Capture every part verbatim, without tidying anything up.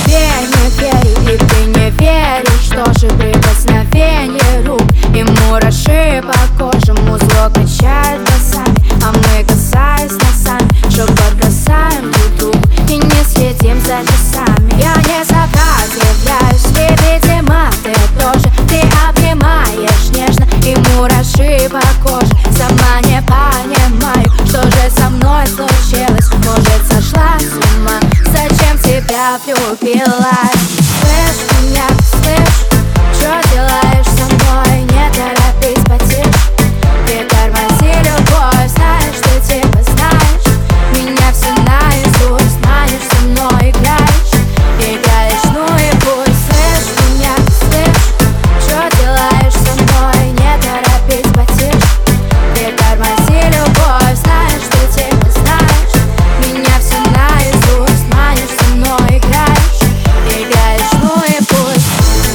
верь, не верь, и ты не веришь. Что же прикосновение рук и мураши по коже, музло качает глазами, а мы, касаясь носами, шепот бросаем друг другу и не следим за часами. Я не сопротивляюсь, видимо, ты тоже. Ты обнимаешь нежно и мураши по коже. Сама не понимаю, что же со мной случилось. Может, сошла с ума, зачем тебя влюбилась? Слышь меня, слышь, что делаешь со мной? Не торопись, потише, не тормози любовь. Знаешь, ты типа знаешь меня все наизусть. Знаешь, со мной играешь, играешь, ну и пусть. Слышь меня, слышь, что делаешь со мной? Не торопись, потише, не тормози любовь. Знаешь, ты типа знаешь меня все наизусть. Знаешь, со мной играешь, играешь, ну и пусть.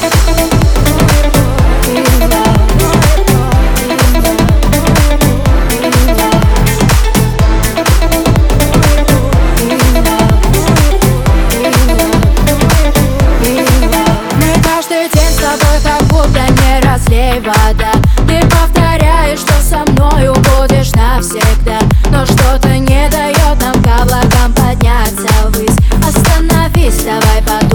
Мы каждый день с тобой как будто не разлей вода. Ты повторяешь, что со мною будешь навсегда, но что-то не дает нам к облакам подняться ввысь. Остановись, давай подумай.